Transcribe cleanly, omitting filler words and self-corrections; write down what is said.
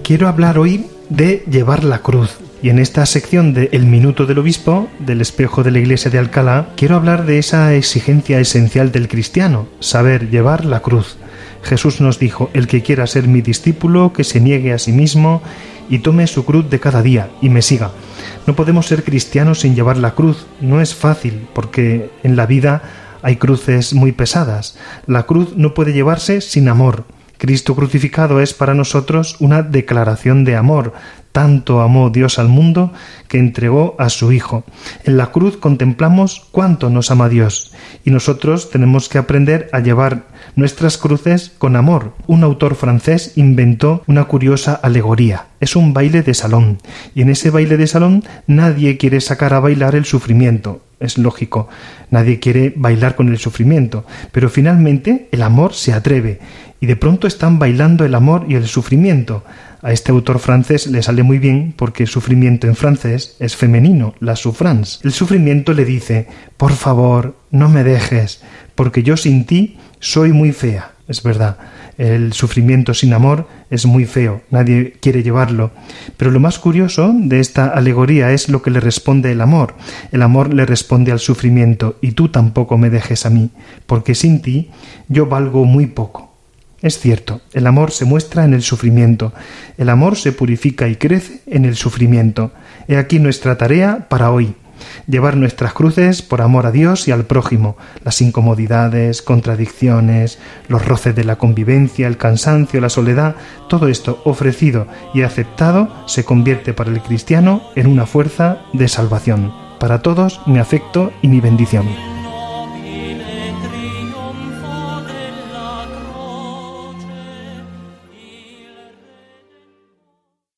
Quiero hablar hoy de llevar la cruz. Y en esta sección de El Minuto del Obispo, del Espejo de la Iglesia de Alcalá, quiero hablar de esa exigencia esencial del cristiano, saber llevar la cruz. Jesús nos dijo: el que quiera ser mi discípulo, que se niegue a sí mismo y tome su cruz de cada día y me siga. No podemos ser cristianos sin llevar la cruz. No es fácil, porque en la vida hay cruces muy pesadas. La cruz no puede llevarse sin amor. Cristo crucificado es para nosotros una declaración de amor. Tanto amó Dios al mundo que entregó a su Hijo. En la cruz contemplamos cuánto nos ama Dios, y nosotros tenemos que aprender a llevar nuestras cruces con amor. Un autor francés inventó una curiosa alegoría. Es un baile de salón, y en ese baile de salón nadie quiere sacar a bailar el sufrimiento. Es lógico, nadie quiere bailar con el sufrimiento, pero finalmente el amor se atreve, y de pronto están bailando el amor y el sufrimiento. A este autor francés le sale muy bien porque sufrimiento en francés es femenino, la souffrance. El sufrimiento le dice: por favor, no me dejes, porque yo sin ti soy muy fea. Es verdad, el sufrimiento sin amor es muy feo, nadie quiere llevarlo. Pero lo más curioso de esta alegoría es lo que le responde el amor. El amor le responde al sufrimiento: y tú tampoco me dejes a mí, porque sin ti yo valgo muy poco. Es cierto, el amor se muestra en el sufrimiento. El amor se purifica y crece en el sufrimiento. He aquí nuestra tarea para hoy: llevar nuestras cruces por amor a Dios y al prójimo, las incomodidades, contradicciones, los roces de la convivencia, el cansancio, la soledad. Todo esto ofrecido y aceptado se convierte para el cristiano en una fuerza de salvación. Para todos, mi afecto y mi bendición.